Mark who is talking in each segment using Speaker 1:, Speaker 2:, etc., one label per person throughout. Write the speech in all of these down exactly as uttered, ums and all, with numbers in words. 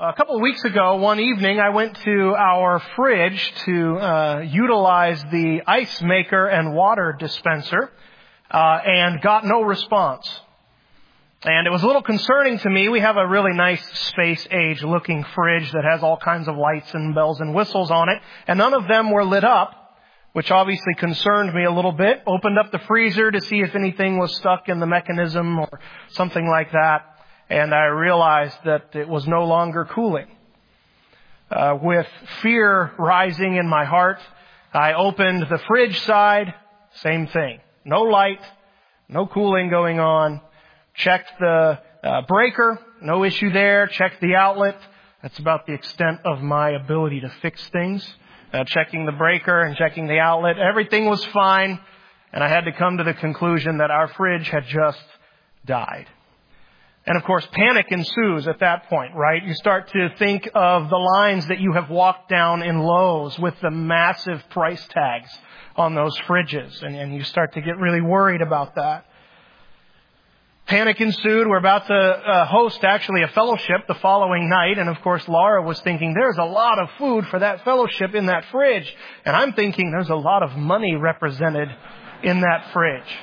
Speaker 1: A couple of weeks ago, one evening, I went to our fridge to uh, utilize the ice maker and water dispenser uh, and got no response. And it was a little concerning to me. We have a really nice space-age looking fridge that has all kinds of lights and bells and whistles on it, and none of them were lit up, which obviously concerned me a little bit. Opened up the freezer to see if anything was stuck in the mechanism or something like that. And I realized that it was no longer cooling. Uh, with fear rising in my heart, I opened the fridge side. Same thing. No light, no cooling going on. Checked the uh, breaker. No issue there. Checked the outlet. That's about the extent of my ability to fix things. Uh, checking the breaker and checking the outlet. Everything was fine. And I had to come to the conclusion that our fridge had just died. And of course, panic ensues at that point, right? You start to think of the lines that you have walked down in Lowe's with the massive price tags on those fridges. And, and you start to get really worried about that. Panic ensued. We're about to uh, host actually a fellowship the following night. And of course, Laura was thinking, there's a lot of food for that fellowship in that fridge. And I'm thinking there's a lot of money represented in that fridge.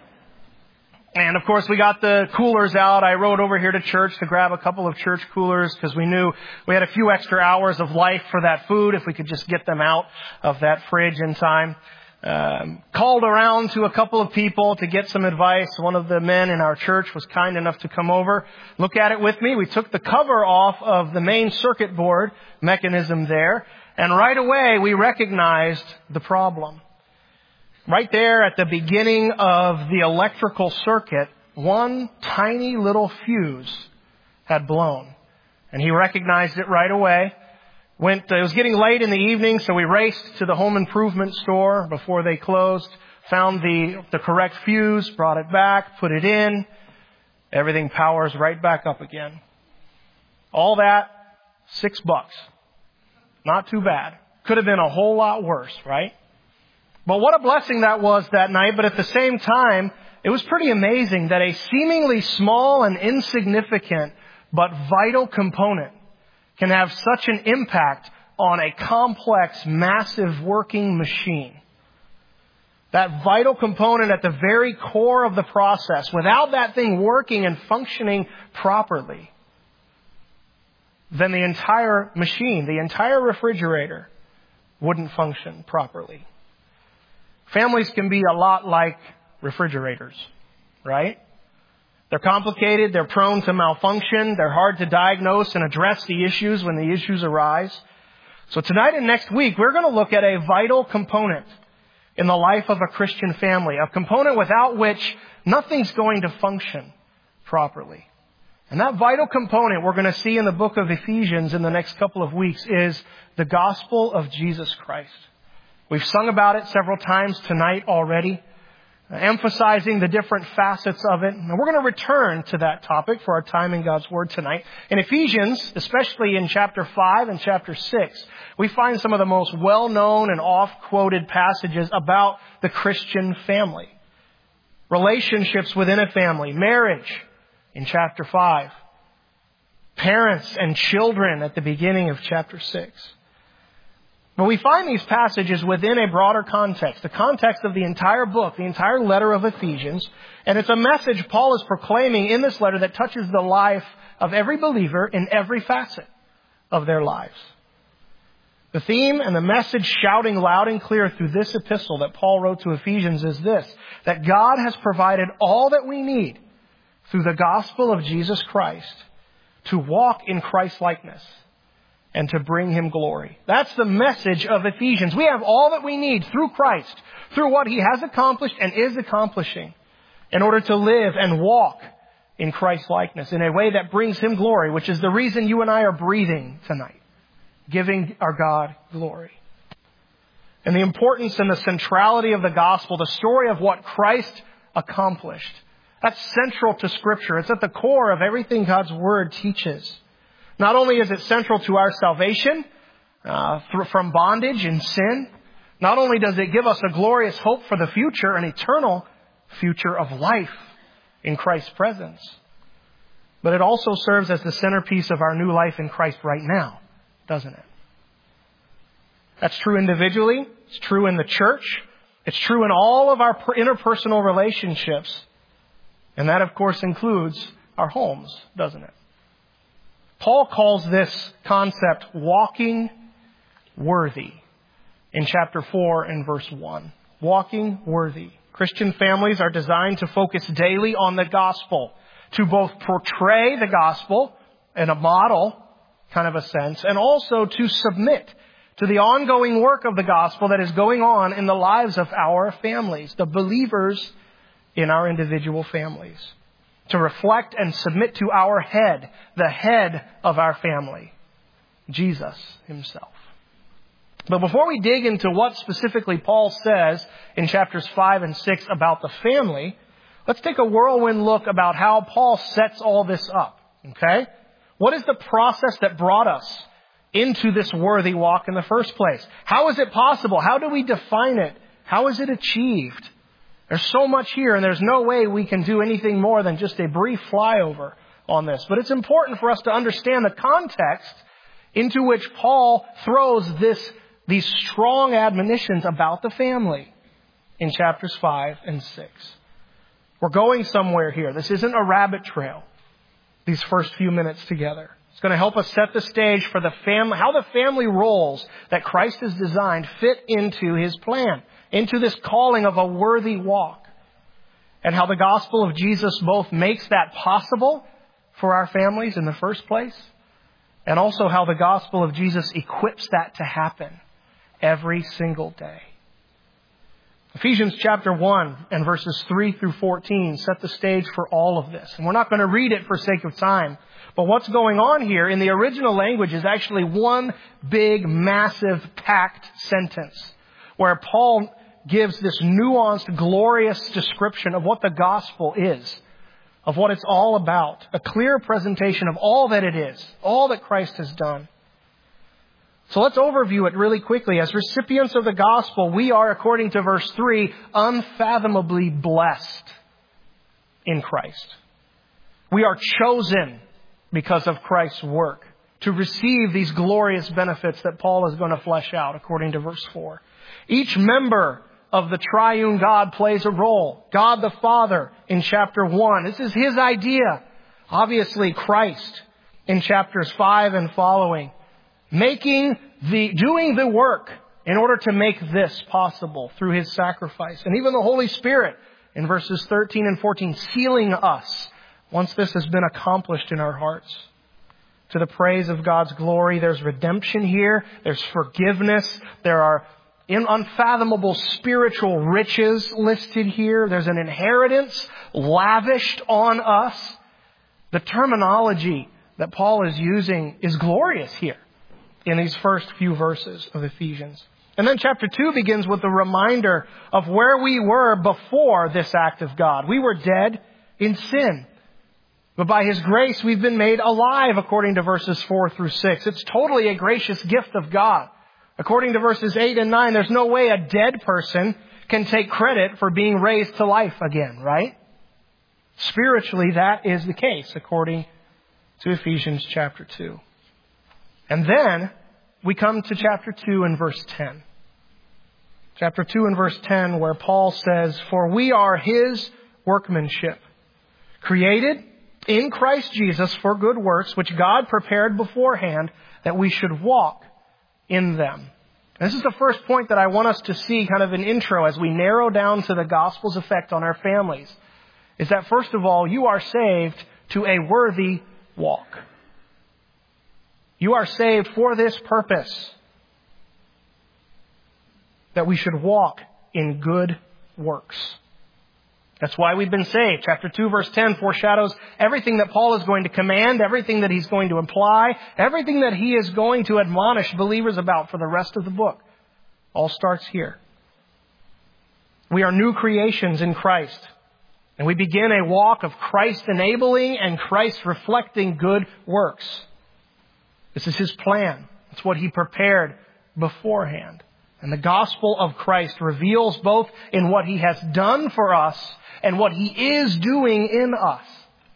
Speaker 1: And of course, we got the coolers out. I rode over here to church to grab a couple of church coolers because we knew we had a few extra hours of life for that food if we could just get them out of that fridge in time. Um, called around to a couple of people to get some advice. One of the men in our church was kind enough to come over, look at it with me. We took the cover off of the main circuit board mechanism there, and right away we recognized the problem. Right there at the beginning of the electrical circuit, one tiny little fuse had blown. And he recognized it right away. Went, it was getting late in the evening, so we raced to the home improvement store before they closed, found the, the correct fuse, brought it back, put it in. Everything powers right back up again. All that, six bucks. Not too bad. Could have been a whole lot worse, right? But what a blessing that was that night. But at the same time, it was pretty amazing that a seemingly small and insignificant but vital component can have such an impact on a complex, massive working machine. That vital component at the very core of the process, without that thing working and functioning properly, then the entire machine, the entire refrigerator, wouldn't function properly. Families can be a lot like refrigerators, right? They're complicated, they're prone to malfunction, they're hard to diagnose and address the issues when the issues arise. So tonight and next week, we're going to look at a vital component in the life of a Christian family, a component without which nothing's going to function properly. And that vital component we're going to see in the book of Ephesians in the next couple of weeks is the gospel of Jesus Christ. We've sung about it several times tonight already, emphasizing the different facets of it. And we're going to return to that topic for our time in God's Word tonight. In Ephesians, especially in chapter five and chapter six, we find some of the most well-known and oft-quoted passages about the Christian family. Relationships within a family, marriage in chapter five, parents and children at the beginning of chapter six. But we find these passages within a broader context, the context of the entire book, the entire letter of Ephesians. And it's a message Paul is proclaiming in this letter that touches the life of every believer in every facet of their lives. The theme and the message shouting loud and clear through this epistle that Paul wrote to Ephesians is this, that God has provided all that we need through the gospel of Jesus Christ to walk in Christ-likeness and to bring Him glory. That's the message of Ephesians. We have all that we need through Christ, through what He has accomplished and is accomplishing in order to live and walk in Christ-likeness in a way that brings Him glory, which is the reason you and I are breathing tonight, giving our God glory. And the importance and the centrality of the gospel, the story of what Christ accomplished, that's central to Scripture. It's at the core of everything God's Word teaches. Not only is it central to our salvation uh, from bondage and sin, not only does it give us a glorious hope for the future, an eternal future of life in Christ's presence, but it also serves as the centerpiece of our new life in Christ right now, doesn't it? That's true individually. It's true in the church. It's true in all of our interpersonal relationships. And that, of course, includes our homes, doesn't it? Paul calls this concept walking worthy in chapter four and verse one. Walking worthy. Christian families are designed to focus daily on the gospel, to both portray the gospel in a model kind of a sense, and also to submit to the ongoing work of the gospel that is going on in the lives of our families, the believers in our individual families. To reflect and submit to our head, the head of our family, Jesus himself. But before we dig into what specifically Paul says in chapters five and six about the family, let's take a whirlwind look about how Paul sets all this up. Okay? What is the process that brought us into this worthy walk in the first place? How is it possible? How do we define it? How is it achieved? There's so much here, and there's no way we can do anything more than just a brief flyover on this. But it's important for us to understand the context into which Paul throws this, these strong admonitions about the family in chapters five and six. We're going somewhere here. This isn't a rabbit trail, these first few minutes together. It's going to help us set the stage for the family, how the family roles that Christ has designed fit into his plan, into this calling of a worthy walk, and how the gospel of Jesus both makes that possible for our families in the first place, and also how the gospel of Jesus equips that to happen every single day. Ephesians chapter one and verses three through fourteen set the stage for all of this. And we're not going to read it for sake of time. But what's going on here in the original language is actually one big, massive, packed sentence where Paul gives this nuanced, glorious description of what the gospel is, of what it's all about, a clear presentation of all that it is, all that Christ has done. So let's overview it really quickly. As recipients of the gospel, we are, according to verse three, unfathomably blessed in Christ. We are chosen because of Christ's work to receive these glorious benefits that Paul is going to flesh out, according to verse four. Each member of the triune God plays a role. God the Father in chapter one. This is his idea. Obviously, Christ in chapters five and following. Making the, doing the work in order to make this possible through his sacrifice. And even the Holy Spirit in verses thirteen and fourteen, sealing us once this has been accomplished in our hearts. To the praise of God's glory, there's redemption here. There's forgiveness. There are unfathomable spiritual riches listed here. There's an inheritance lavished on us. The terminology that Paul is using is glorious here in these first few verses of Ephesians. And then chapter two begins with a reminder of where we were before this act of God. We were dead in sin. But by his grace, we've been made alive, according to verses four through six. It's totally a gracious gift of God. According to verses eight and nine, there's no way a dead person can take credit for being raised to life again, right? Spiritually, that is the case, according to Ephesians chapter two. And then we come to chapter two and verse ten. Chapter two and verse ten, where Paul says, "For we are his workmanship, created in Christ Jesus for good works, which God prepared beforehand that we should walk in them." And this is the first point that I want us to see, kind of an intro as we narrow down to the gospel's effect on our families, is that first of all, you are saved to a worthy walk. You are saved for this purpose, that we should walk in good works. That's why we've been saved. Chapter two, verse ten foreshadows everything that Paul is going to command, everything that he's going to imply, everything that he is going to admonish believers about for the rest of the book. All starts here. We are new creations in Christ, and we begin a walk of Christ-enabling and Christ-reflecting good works. This is his plan. It's what he prepared beforehand. And the gospel of Christ reveals both in what he has done for us and what he is doing in us.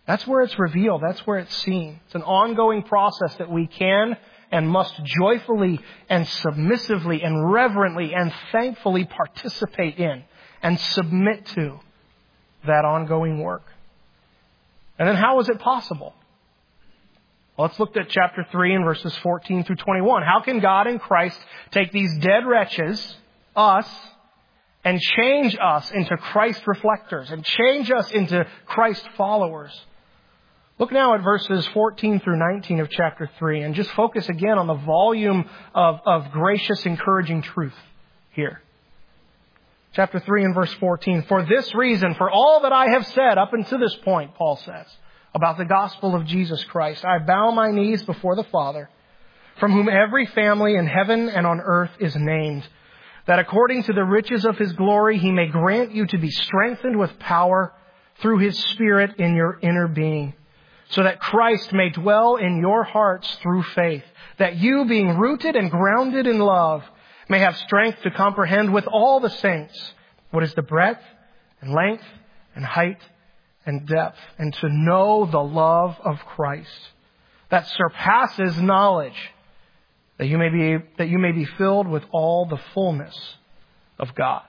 Speaker 1: That's where it's revealed. That's where it's seen. It's an ongoing process that we can and must joyfully and submissively and reverently and thankfully participate in and submit to that ongoing work. And then how is it possible? Well, let's look at chapter three and verses fourteen through twenty-one. How can God in Christ take these dead wretches, us, and change us into Christ reflectors and change us into Christ followers? Look now at verses fourteen through nineteen of chapter three and just focus again on the volume of, of gracious, encouraging truth here. Chapter three and verse fourteen. For this reason, for all that I have said up until this point, Paul says, about the gospel of Jesus Christ, I bow my knees before the Father, from whom every family in heaven and on earth is named, that according to the riches of His glory, He may grant you to be strengthened with power through His Spirit in your inner being, so that Christ may dwell in your hearts through faith, that you, being rooted and grounded in love, may have strength to comprehend with all the saints what is the breadth and length and height and depth, and to know the love of Christ that surpasses knowledge, that you may be, that you may be filled with all the fullness of God.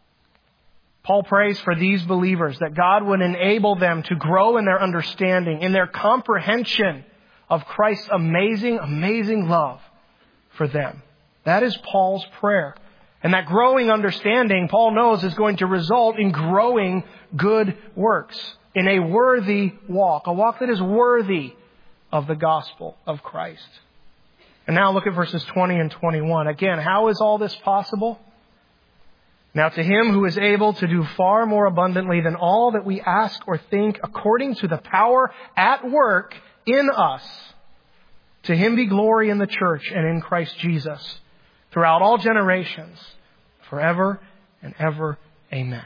Speaker 1: Paul prays for these believers that God would enable them to grow in their understanding, in their comprehension of Christ's amazing, amazing love for them. That is Paul's prayer. And that growing understanding, Paul knows, is going to result in growing good works, in a worthy walk, a walk that is worthy of the gospel of Christ. And now look at verses twenty and twenty-one. Again, how is all this possible? Now to Him who is able to do far more abundantly than all that we ask or think, according to the power at work in us, to Him be glory in the church and in Christ Jesus, throughout all generations, forever and ever. Amen.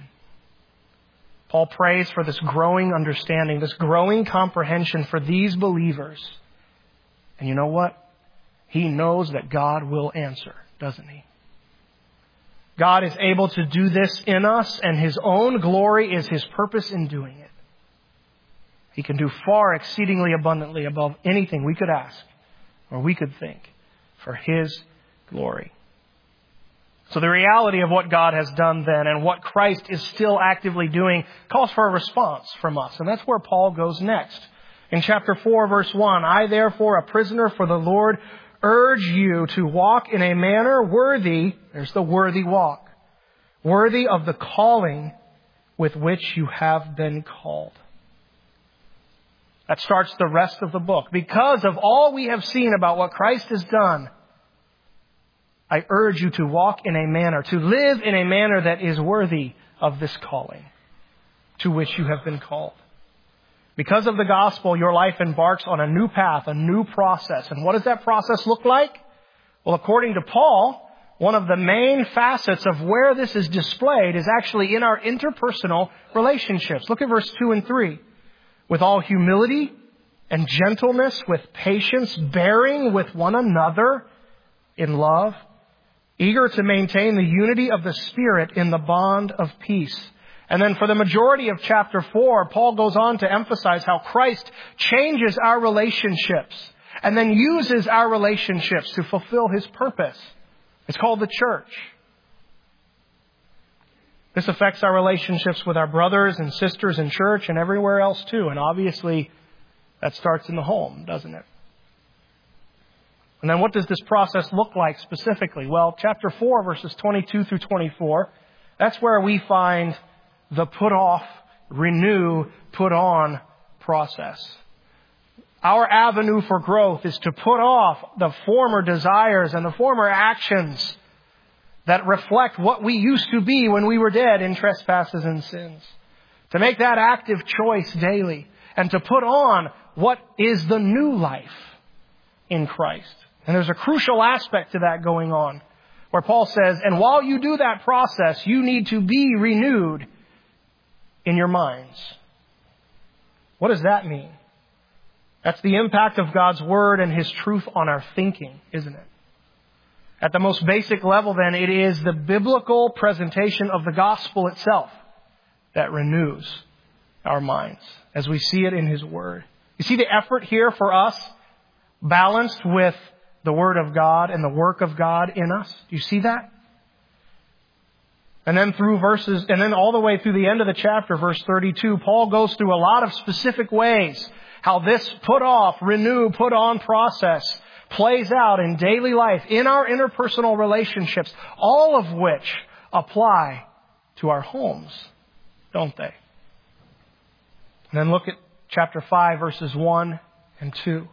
Speaker 1: Paul prays for this growing understanding, this growing comprehension for these believers. And you know what? He knows that God will answer, doesn't He? God is able to do this in us, and His own glory is His purpose in doing it. He can do far exceedingly abundantly above anything we could ask or we could think for His glory. So the reality of what God has done then and what Christ is still actively doing calls for a response from us. And that's where Paul goes next. In chapter four, verse one, I therefore, a prisoner for the Lord, urge you to walk in a manner worthy, there's the worthy walk, worthy of the calling with which you have been called. That starts the rest of the book. Because of all we have seen about what Christ has done, I urge you to walk in a manner, to live in a manner that is worthy of this calling to which you have been called. Because of the gospel, your life embarks on a new path, a new process. And what does that process look like? Well, according to Paul, one of the main facets of where this is displayed is actually in our interpersonal relationships. Look at verse two and three. With all humility and gentleness, with patience, bearing with one another in love, eager to maintain the unity of the Spirit in the bond of peace. And then for the majority of chapter four, Paul goes on to emphasize how Christ changes our relationships and then uses our relationships to fulfill His purpose. It's called the church. This affects our relationships with our brothers and sisters in church and everywhere else too. And obviously that starts in the home, doesn't it? And then what does this process look like specifically? Well, chapter four, verses twenty-two through twenty-four, that's where we find the put off, renew, put on process. Our avenue for growth is to put off the former desires and the former actions that reflect what we used to be when we were dead in trespasses and sins. To make that active choice daily and to put on what is the new life in Christ. And there's a crucial aspect to that going on where Paul says, and while you do that process, you need to be renewed in your minds. What does that mean? That's the impact of God's Word and His truth on our thinking, isn't it? At the most basic level, then, it is the biblical presentation of the gospel itself that renews our minds as we see it in His Word. You see the effort here for us balanced with the Word of God and the work of God in us? Do you see that? And then through verses, and then all the way through the end of the chapter, verse thirty-two, Paul goes through a lot of specific ways how this put off, renew, put on process plays out in daily life, in our interpersonal relationships, all of which apply to our homes, don't they? And then look at chapter five, verses one and two.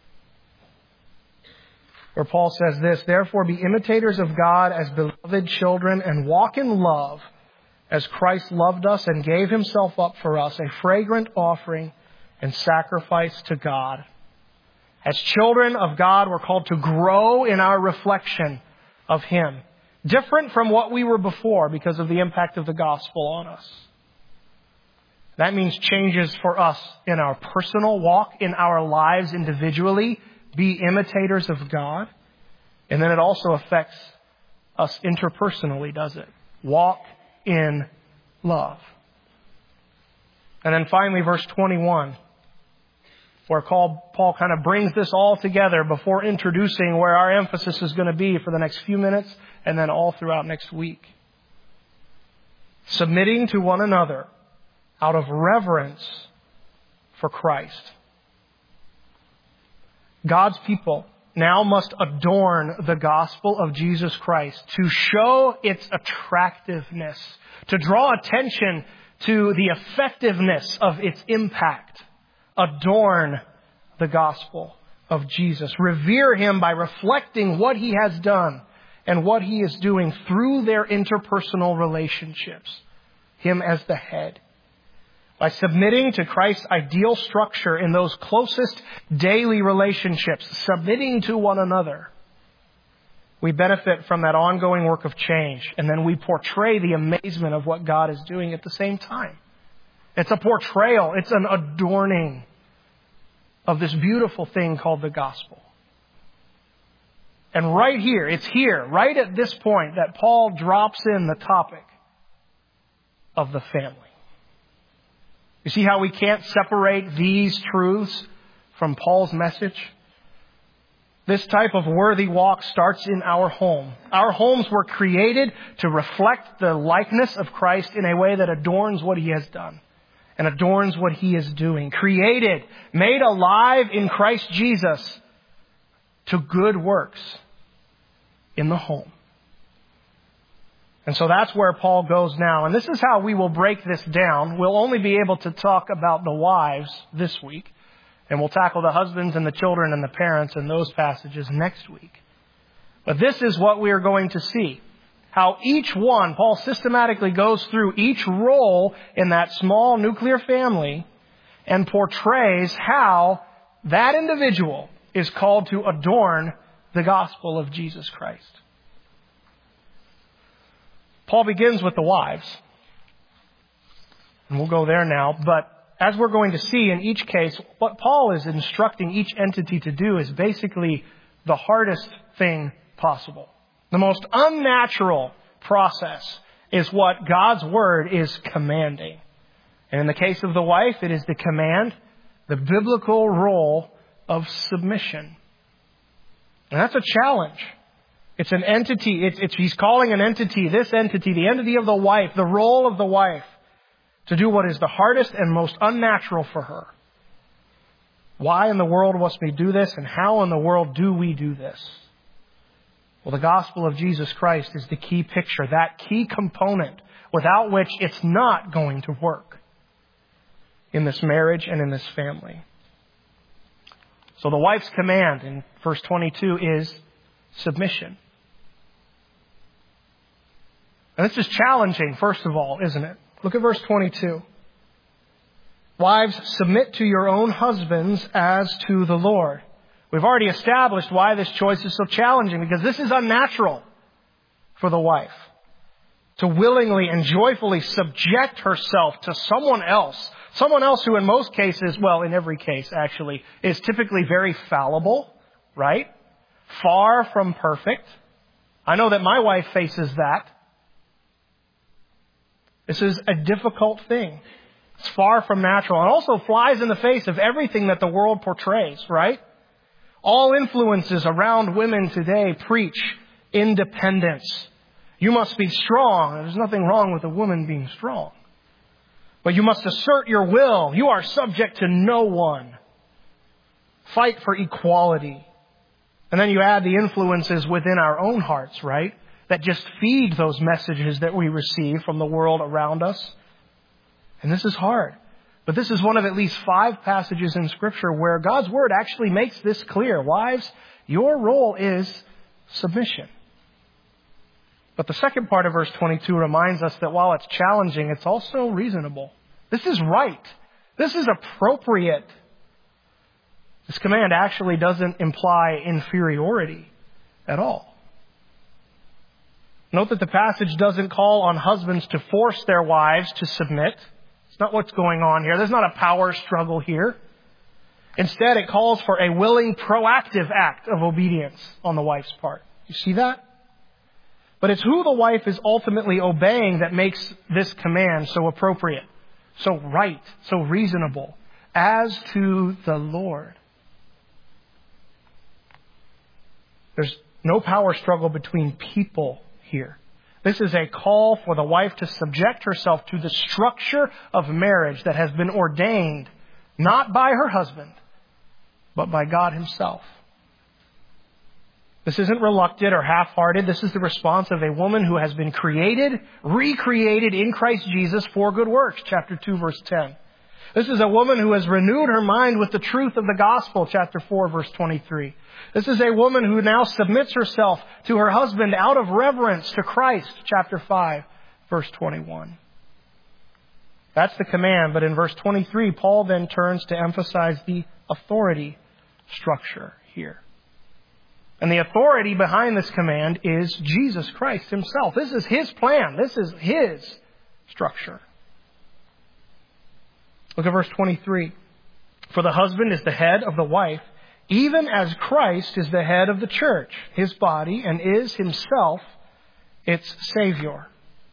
Speaker 1: Where Paul says this, "Therefore be imitators of God as beloved children and walk in love as Christ loved us and gave Himself up for us, a fragrant offering and sacrifice to God." As children of God, we're called to grow in our reflection of Him. Different from what we were before because of the impact of the gospel on us. That means changes for us in our personal walk, in our lives individually. Be imitators of God. And then it also affects us interpersonally, does it? Walk in love. And then finally, verse twenty-one, where Paul, Paul kind of brings this all together before introducing where our emphasis is going to be for the next few minutes and then all throughout next week. Submitting to one another out of reverence for Christ. God's people now must adorn the gospel of Jesus Christ to show its attractiveness, to draw attention to the effectiveness of its impact. Adorn the gospel of Jesus. Revere Him by reflecting what He has done and what He is doing through their interpersonal relationships. Him as the head. By submitting to Christ's ideal structure in those closest daily relationships, submitting to one another, we benefit from that ongoing work of change. And then we portray the amazement of what God is doing at the same time. It's a portrayal. It's an adorning of this beautiful thing called the gospel. And right here, it's here, right at this point, that Paul drops in the topic of the family. You see how we can't separate these truths from Paul's message? This type of worthy walk starts in our home. Our homes were created to reflect the likeness of Christ in a way that adorns what He has done and adorns what He is doing. Created, made alive in Christ Jesus to good works in the home. And so that's where Paul goes now. And this is how we will break this down. We'll only be able to talk about the wives this week. And we'll tackle the husbands and the children and the parents and those passages next week. But this is what we are going to see. How each one, Paul systematically goes through each role in that small nuclear family and portrays how that individual is called to adorn the gospel of Jesus Christ. Paul begins with the wives. And we'll go there now. But as we're going to see in each case, what Paul is instructing each entity to do is basically the hardest thing possible. The most unnatural process is what God's Word is commanding. And in the case of the wife, it is the command, the biblical role of submission. And that's a challenge. It's an entity. It's, it's, he's calling an entity, this entity, the entity of the wife, the role of the wife, to do what is the hardest and most unnatural for her. Why in the world must we do this, and how in the world do we do this? Well, the gospel of Jesus Christ is the key picture, that key component without which it's not going to work in this marriage and in this family. So the wife's command in verse twenty-two is submission. And this is challenging, first of all, isn't it? Look at verse twenty-two. Wives, submit to your own husbands as to the Lord. We've already established why this choice is so challenging, because this is unnatural for the wife to willingly and joyfully subject herself to someone else. Someone else who in most cases, well, in every case actually, is typically very fallible, right? Far from perfect. I know that my wife faces that. This is a difficult thing It's far from natural and also flies in the face of everything that the world portrays, right? All influences around women today preach independence. You must be strong. There's nothing wrong with a woman being strong. But you must assert your will. You are subject to no one. Fight for equality. And then you add the influences within our own hearts, right? That just feed those messages that we receive from the world around us. And this is hard. But this is one of at least five passages in Scripture where God's Word actually makes this clear. Wives, your role is submission. But the second part of verse twenty-two reminds us that while it's challenging, it's also reasonable. This is right. This is appropriate. This command actually doesn't imply inferiority at all. Note that the passage doesn't call on husbands to force their wives to submit. It's not what's going on here. There's not a power struggle here. Instead, it calls for a willing, proactive act of obedience on the wife's part. You see that? But it's who the wife is ultimately obeying that makes this command so appropriate, so right, so reasonable, as to the Lord. There's no power struggle between people here. This is a call for the wife to subject herself to the structure of marriage that has been ordained not by her husband, but by God Himself. This isn't reluctant or half-hearted. This is the response of a woman who has been created, recreated in Christ Jesus for good works, chapter two, verse ten. This is a woman who has renewed her mind with the truth of the gospel, chapter four, verse twenty-three. This is a woman who now submits herself to her husband out of reverence to Christ, chapter five, verse twenty-one. That's the command, but in verse twenty-three, Paul then turns to emphasize the authority structure here. And the authority behind this command is Jesus Christ Himself. This is His plan. This is His structure. Look at verse twenty-three. For the husband is the head of the wife, even as Christ is the head of the church, His body, and is Himself its Savior.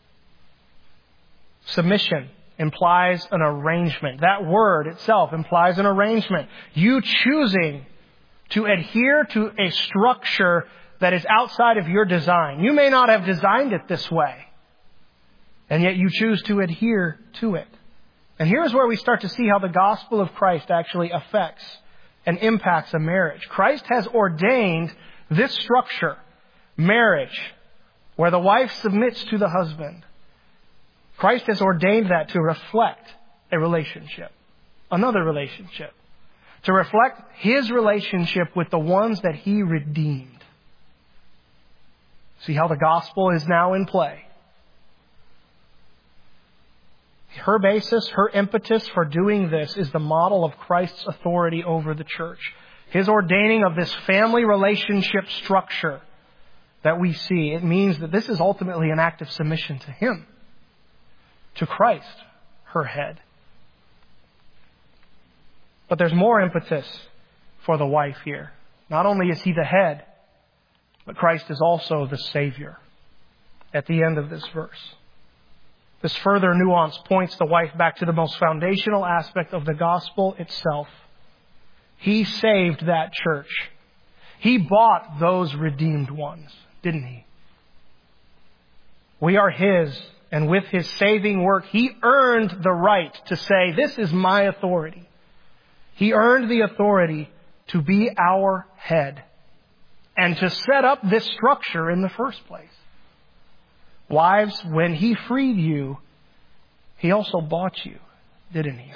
Speaker 1: Submission implies an arrangement. That word itself implies an arrangement. You choosing to adhere to a structure that is outside of your design. You may not have designed it this way, and yet you choose to adhere to it. And here's where we start to see how the gospel of Christ actually affects and impacts a marriage. Christ has ordained this structure, marriage, where the wife submits to the husband. Christ has ordained that to reflect a relationship, another relationship, to reflect His relationship with the ones that He redeemed. See how the gospel is now in play. Her basis, her impetus for doing this is the model of Christ's authority over the church. His ordaining of this family relationship structure that we see, it means that this is ultimately an act of submission to Him, to Christ, her head. But there's more impetus for the wife here. Not only is He the head, but Christ is also the Savior at the end of this verse. This further nuance points the wife back to the most foundational aspect of the gospel itself. He saved that church. He bought those redeemed ones, didn't He? We are His, and with His saving work, He earned the right to say, this is my authority. He earned the authority to be our head and to set up this structure in the first place. Wives, when He freed you, He also bought you, didn't He?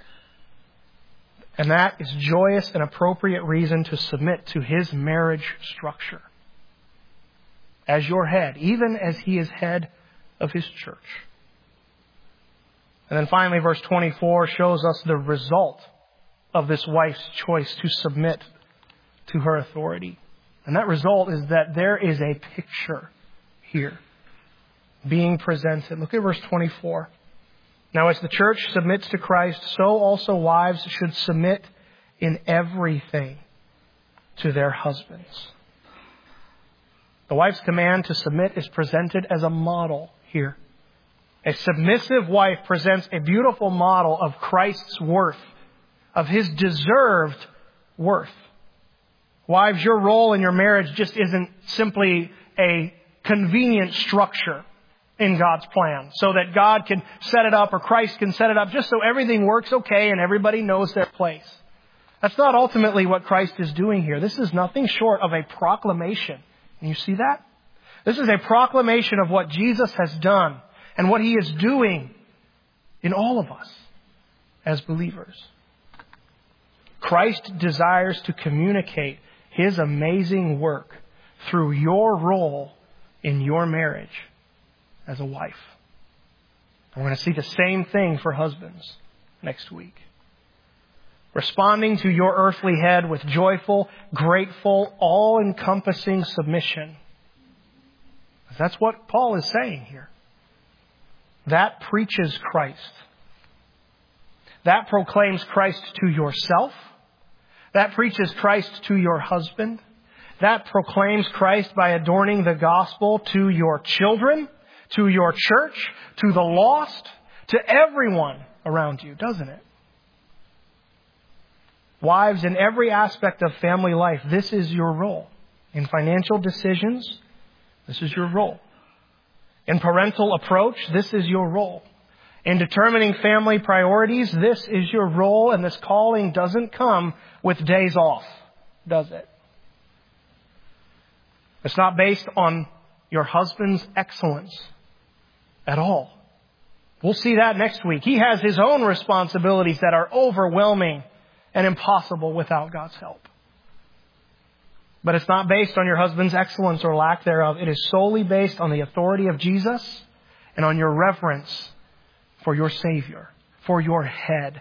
Speaker 1: And that is joyous and appropriate reason to submit to His marriage structure as your head, even as He is head of His church. And then finally, verse twenty-four shows us the result of this wife's choice to submit to her authority. And that result is that there is a picture here being presented. Look at verse twenty-four. Now, as the church submits to Christ, so also wives should submit in everything to their husbands. The wife's command to submit is presented as a model here. A submissive wife presents a beautiful model of Christ's worth, of His deserved worth. Wives, your role in your marriage just isn't simply a convenient structure in God's plan so that God can set it up or Christ can set it up just so everything works okay and everybody knows their place. That's not ultimately what Christ is doing here. This is nothing short of a proclamation. And you see that? This is a proclamation of what Jesus has done and what He is doing in all of us as believers. Christ desires to communicate His amazing work through your role in your marriage as a wife. And we're going to see the same thing for husbands next week. Responding to your earthly head with joyful, grateful, all-encompassing submission. That's what Paul is saying here. That preaches Christ. That proclaims Christ to yourself. That preaches Christ to your husband. That proclaims Christ by adorning the gospel to your children, to your church, to the lost, to everyone around you, doesn't it? Wives, in every aspect of family life, this is your role. In financial decisions, this is your role. In parental approach, this is your role. In determining family priorities, this is your role, and this calling doesn't come with days off, does it? It's not based on your husband's excellence at all. We'll see that next week. He has his own responsibilities that are overwhelming and impossible without God's help. But it's not based on your husband's excellence or lack thereof. It is solely based on the authority of Jesus and on your reverence for your Savior, for your head.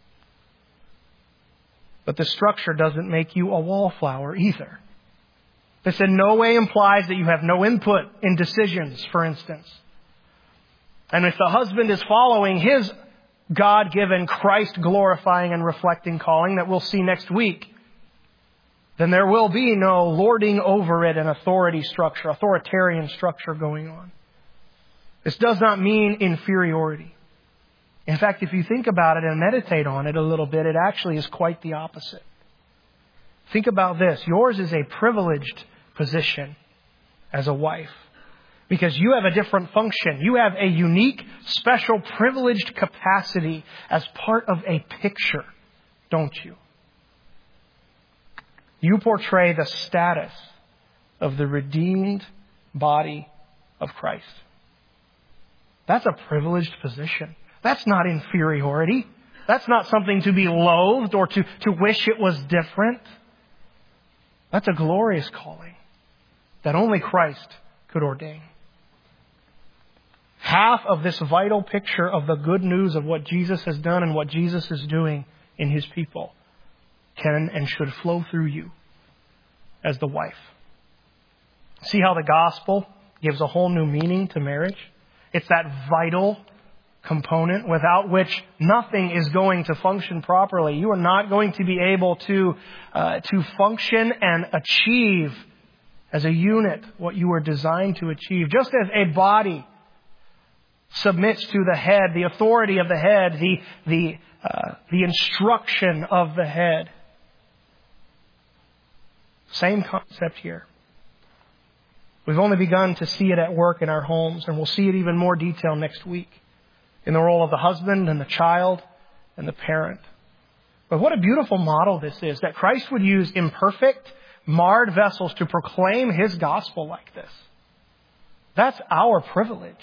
Speaker 1: But the structure doesn't make you a wallflower either. This in no way implies that you have no input in decisions, for instance. And if the husband is following his God-given, Christ-glorifying and reflecting calling that we'll see next week, then there will be no lording over it an authority structure, authoritarian structure going on. This does not mean inferiority. In fact, if you think about it and meditate on it a little bit, it actually is quite the opposite. Think about this. Yours is a privileged position as a wife because you have a different function. You have a unique, special, privileged capacity as part of a picture, don't you? You portray the status of the redeemed body of Christ. That's a privileged position. That's not inferiority. That's not something to be loathed or to, to wish it was different. That's a glorious calling that only Christ could ordain. Half of this vital picture of the good news of what Jesus has done and what Jesus is doing in His people can and should flow through you as the wife. See how the gospel gives a whole new meaning to marriage? It's that vital component without which nothing is going to function properly. You are not going to be able to uh, to function and achieve as a unit what you were designed to achieve. Just as a body submits to the head, the authority of the head, the the uh, the instruction of the head. Same concept here. We've only begun to see it at work in our homes, and we'll see it even more detail next week in the role of the husband and the child and the parent. But what a beautiful model this is, that Christ would use imperfect, marred vessels to proclaim His gospel like this. That's our privilege.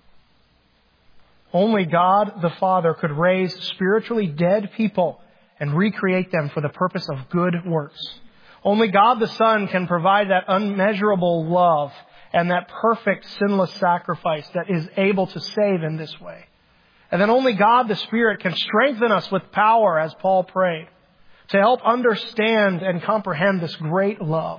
Speaker 1: Only God the Father could raise spiritually dead people and recreate them for the purpose of good works. Only God the Son can provide that unmeasurable love and that perfect sinless sacrifice that is able to save in this way. And then only God the Spirit can strengthen us with power, as Paul prayed, to help understand and comprehend this great love.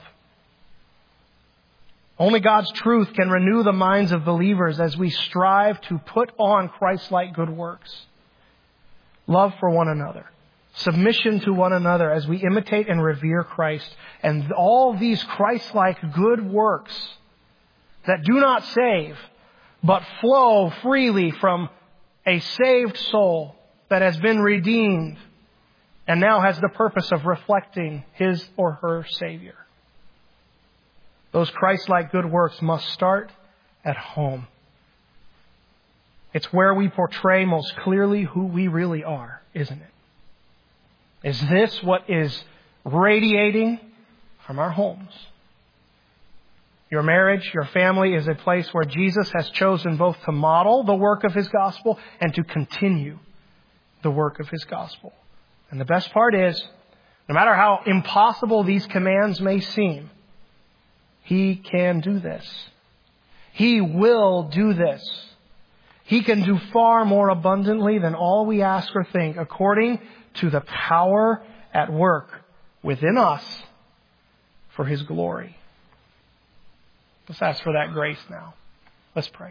Speaker 1: Only God's truth can renew the minds of believers as we strive to put on Christ-like good works. Love for one another. Submission to one another as we imitate and revere Christ. And all these Christ-like good works that do not save, but flow freely from a saved soul that has been redeemed and now has the purpose of reflecting his or her Savior. Those Christ-like good works must start at home. It's where we portray most clearly who we really are, isn't it? Is this what is radiating from our homes? Your marriage, your family is a place where Jesus has chosen both to model the work of his gospel and to continue the work of his gospel. And the best part is, no matter how impossible these commands may seem, he can do this. He will do this. He can do far more abundantly than all we ask or think, according to the power at work within us for his glory. Let's ask for that grace now. Let's pray.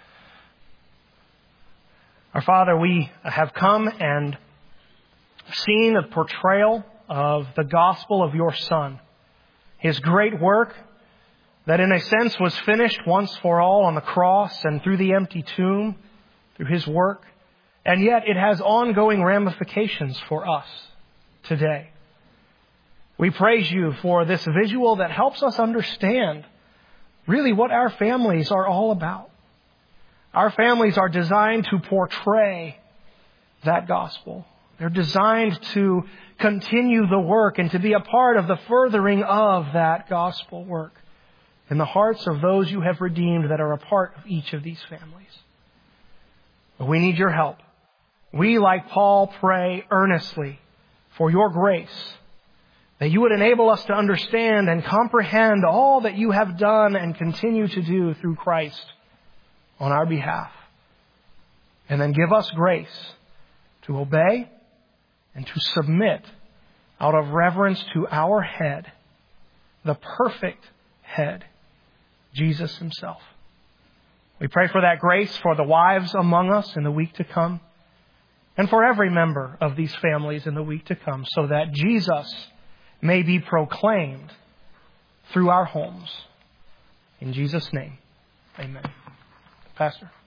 Speaker 1: Our Father, we have come and seen a portrayal of the gospel of your Son. His great work that in a sense was finished once for all on the cross and through the empty tomb, through his work. And yet it has ongoing ramifications for us today. We praise you for this visual that helps us understand really what our families are all about. Our families are designed to portray that gospel. They're designed to continue the work and to be a part of the furthering of that gospel work in the hearts of those you have redeemed that are a part of each of these families. But we need your help. We, like Paul, pray earnestly for your grace, that you would enable us to understand and comprehend all that you have done and continue to do through Christ on our behalf. And then give us grace to obey and to submit out of reverence to our head, the perfect head, Jesus himself. We pray for that grace for the wives among us in the week to come, and for every member of these families in the week to come, so that Jesus may be proclaimed through our homes. In Jesus' name, amen. Pastor.